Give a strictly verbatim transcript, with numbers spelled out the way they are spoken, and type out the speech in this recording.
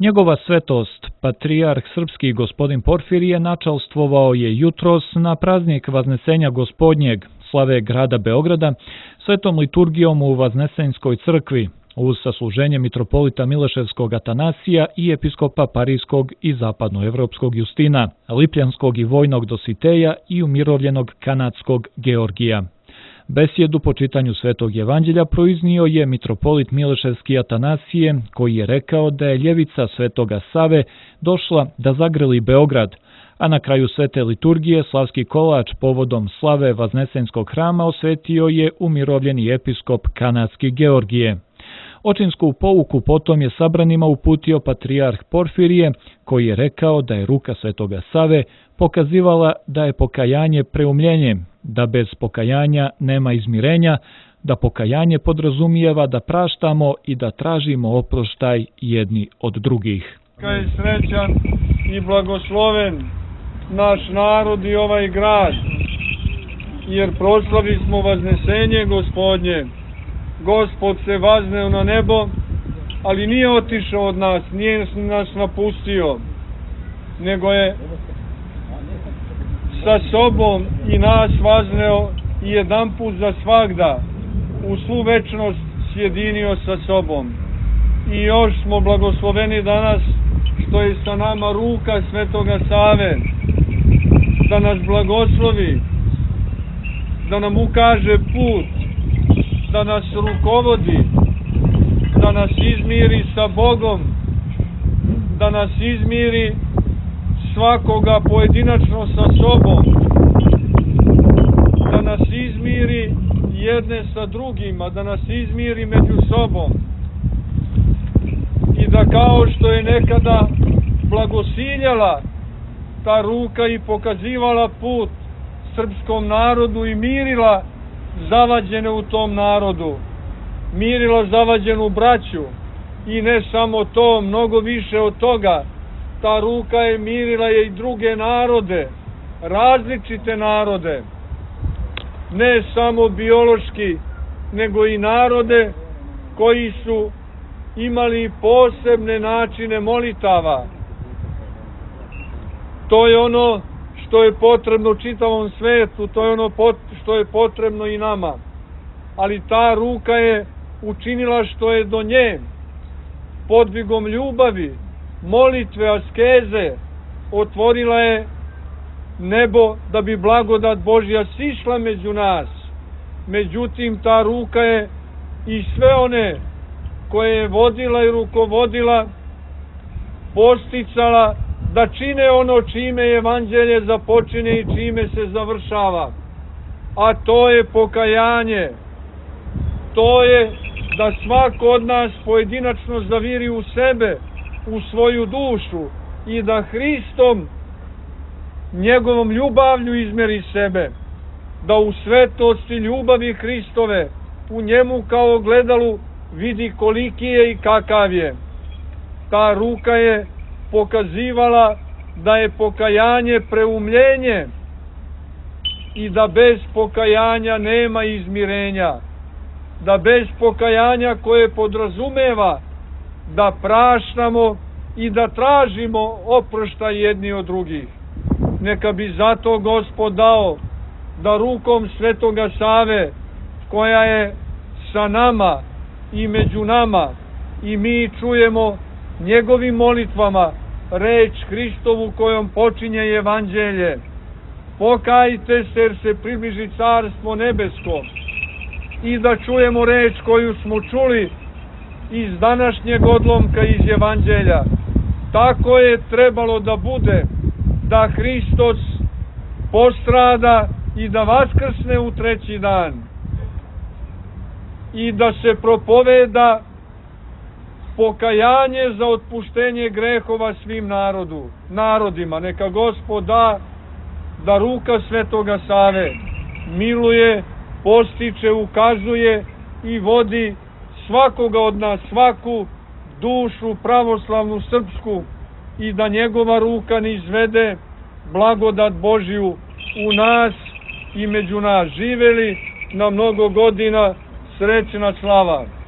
Njegova svetost, patrijarh srpski gospodin Porfirije, načalstvovao je jutros na praznik Vaznesenja Gospodnjeg, slave grada Beograda, svetom liturgijom u Vaznesenjskoj crkvi, uz sasluženje mitropolita Mileševskog Atanasija i episkopa Parijskog i zapadnoevropskog Justina, lipljanskog i vojnog Dositeja i umirovljenog kanadskog Georgija. Besjedu po čitanju Svetog evanđelja proiznio je mitropolit Mileševski Atanasije, koji je rekao da je ljevica Svetoga Save došla da zagrli Beograd, a na kraju svete liturgije slavski kolač povodom slave Vaznesenjskog hrama osvetio je umirovljeni episkop kanadski Georgije. Očinsku pouku potom je sabranima uputio patrijarh Porfirije, koji je rekao da je ruka Svetoga Save pokazivala da je pokajanje preumljenje, da bez pokajanja nema izmirenja, da pokajanje podrazumijeva da praštamo i da tražimo oproštaj jedni od drugih. Neka je srećan i blagosloven naš narod i ovaj grad, jer proslavi smo Vaznesenje Gospodnje. Gospod se vazneo na nebo, ali nije otišao od nas, nije nas napustio, nego je sa sobom i nas vazneo i jedanput za svagda u svu večnost sjedinio sa sobom. I još smo blagosloveni danas što je sa nama ruka Svetoga Save, da nas blagoslovi, da nam ukaže put, da nas rukovodi, da nas izmiri sa Bogom, da nas izmiri svakoga pojedinačno sa sobom, da nas izmiri jedne sa drugima, da nas izmiri među sobom i da kao što je nekada blagosiljala ta ruka i pokazivala put srpskom narodu i mirila zavađene u tom narodu, mirila zavađenu braću i ne samo to, mnogo više od toga, ta ruka je mirila je i druge narode, različite narode, ne samo biološki, nego i narode koji su imali posebne načine molitava. To je ono što je potrebno čitavom svetu, to je ono što je potrebno i nama. Ali ta ruka je učinila što je do nje, podvigom ljubavi, molitve, askeze, otvorila je nebo da bi blagodat Božja sišla među nas. Međutim, ta ruka je i sve one koje je vodila i rukovodila, posticala da čine ono čime evanđelje započinje i čime se završava. A to je pokajanje. To je da svako od nas pojedinačno zaviri u sebe, u svoju dušu i da Hristom, njegovom ljubavlju izmeri sebe. Da u svetosti ljubavi Hristove, u njemu kao ogledalu vidi koliki je i kakav je. Ta ruka je pokazivala da je pokajanje preumljenje i da bez pokajanja nema izmirenja, da bez pokajanja koje podrazumeva da praštamo i da tražimo oproštaj jedni od drugih. Neka bi zato Gospod dao da rukom Svetoga Save, koja je sa nama i među nama, i mi čujemo njegovim molitvama reč Hristovu kojom počinje evanđelje. Pokajte se jer se približi carstvo nebesko. I da čujemo reč koju smo čuli iz današnjeg odlomka iz evanđelja. Tako je trebalo da bude, da Hristos postrada i da vaskrsne u treći dan. I da se propoveda pokajanje za otpuštenje grehova svim narodu, narodima. Neka Gospod da da ruka Svetoga Save miluje, postiče, ukazuje i vodi svakoga od nas, svaku dušu pravoslavnu srpsku i da njegova ruka ne izvede blagodat Božju u nas i među nas. Živeli na mnogo godina, srećna slava.